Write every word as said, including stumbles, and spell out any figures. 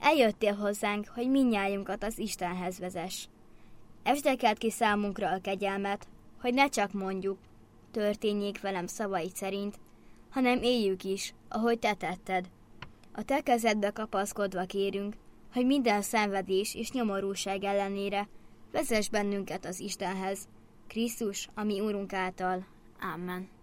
eljöttél hozzánk, hogy mindnyájunkat az Istenhez vezess. Esdekeld ki számunkra a kegyelmet, hogy ne csak mondjuk, történjék velem szavaid szerint, hanem éljük is, ahogy te tetted. A te kezedbe kapaszkodva kérünk, hogy minden szenvedés és nyomorúság ellenére vezess bennünket az Istenhez, Krisztus, a mi Úrunk által. Amen.